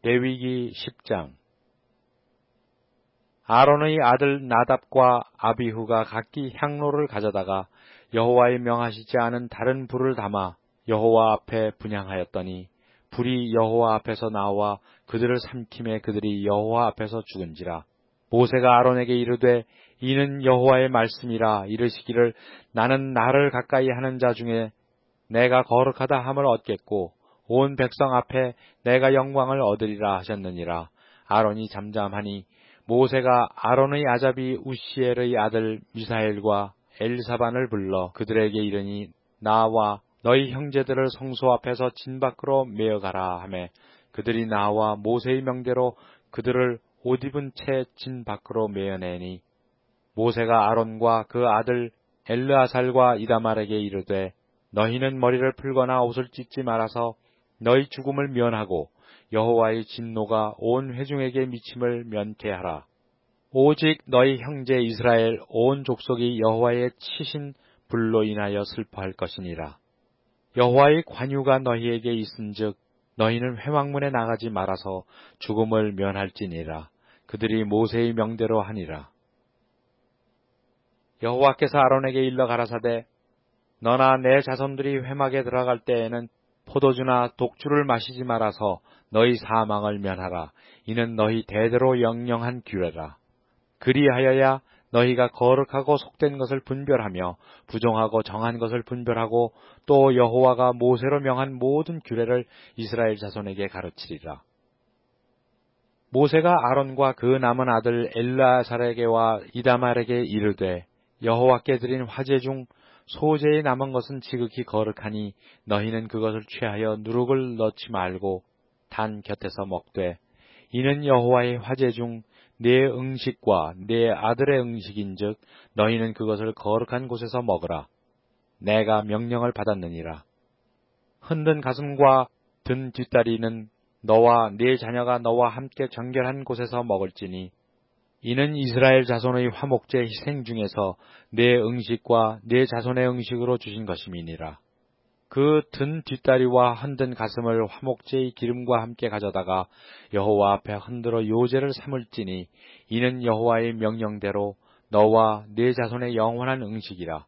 레위기 10장. 아론의 아들 나답과 아비후가 각기 향로를 가져다가 여호와의 명하시지 않은 다른 불을 담아 여호와 앞에 분향하였더니 불이 여호와 앞에서 나와 그들을 삼킴에 그들이 여호와 앞에서 죽은지라. 모세가 아론에게 이르되 이는 여호와의 말씀이라. 이르시기를 나는 나를 가까이 하는 자 중에 내가 거룩하다 함을 얻겠고 온 백성 앞에 내가 영광을 얻으리라 하셨느니라. 아론이 잠잠하니 모세가 아론의 아잡이 우시엘의 아들 미사엘과 엘사반을 불러 그들에게 이르니 나와 너희 형제들을 성소 앞에서 진 밖으로 메어가라 하매 그들이 나와 모세의 명대로 그들을 옷 입은 채 진 밖으로 메어내니 모세가 아론과 그 아들 엘르아살과 이다말에게 이르되 너희는 머리를 풀거나 옷을 찢지 말아서 너희 죽음을 면하고 여호와의 진노가 온 회중에게 미침을 면케하라. 오직 너희 형제 이스라엘 온 족속이 여호와의 치신 불로 인하여 슬퍼할 것이니라. 여호와의 관유가 너희에게 있은즉 너희는 회막문에 나가지 말아서 죽음을 면할지니라. 그들이 모세의 명대로 하니라. 여호와께서 아론에게 일러 가라사대 너나 내 자손들이 회막에 들어갈 때에는 포도주나 독주를 마시지 말아서 너희 사망을 면하라. 이는 너희 대대로 영영한 규례라. 그리하여야 너희가 거룩하고 속된 것을 분별하며 부정하고 정한 것을 분별하고 또 여호와가 모세로 명한 모든 규례를 이스라엘 자손에게 가르치리라. 모세가 아론과 그 남은 아들 엘르아살에게와 이다말에게 이르되 여호와께 드린 화제 중 소재에 남은 것은 지극히 거룩하니 너희는 그것을 취하여 누룩을 넣지 말고 단 곁에서 먹되 이는 여호와의 화제 중 네 음식과 네 아들의 음식인즉 너희는 그것을 거룩한 곳에서 먹으라. 내가 명령을 받았느니라. 흔든 가슴과 든 뒷다리는 너와 네 자녀가 너와 함께 정결한 곳에서 먹을지니 이는 이스라엘 자손의 화목제 희생 중에서 네 음식과 네 자손의 음식으로 주신 것임이니라. 그 든 뒷다리와 흔든 가슴을 화목제의 기름과 함께 가져다가 여호와 앞에 흔들어 요제를 삼을지니 이는 여호와의 명령대로 너와 네 자손의 영원한 음식이라.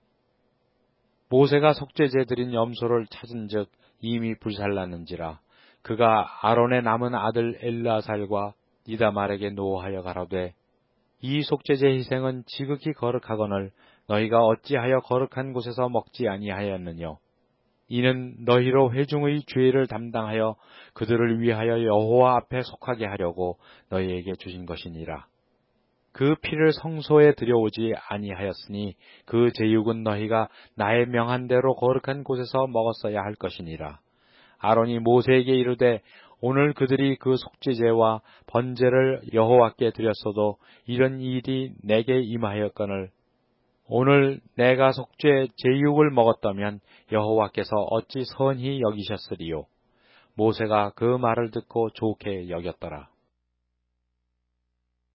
모세가 속죄제 드린 염소를 찾은즉 이미 불살랐는지라. 그가 아론의 남은 아들 엘르아살과 이다말에게 노하여 가라되 이 속죄제 희생은 지극히 거룩하거늘 너희가 어찌하여 거룩한 곳에서 먹지 아니하였느뇨. 이는 너희로 회중의 죄를 담당하여 그들을 위하여 여호와 앞에 속하게 하려고 너희에게 주신 것이니라. 그 피를 성소에 들여오지 아니하였으니 그 제육은 너희가 나의 명한 대로 거룩한 곳에서 먹었어야 할 것이니라. 아론이 모세에게 이르되 오늘 그들이 그 속죄제와 번제를 여호와께 드렸어도 이런 일이 내게 임하였거늘 오늘 내가 속죄 제육을 먹었다면 여호와께서 어찌 선히 여기셨으리요. 모세가 그 말을 듣고 좋게 여겼더라.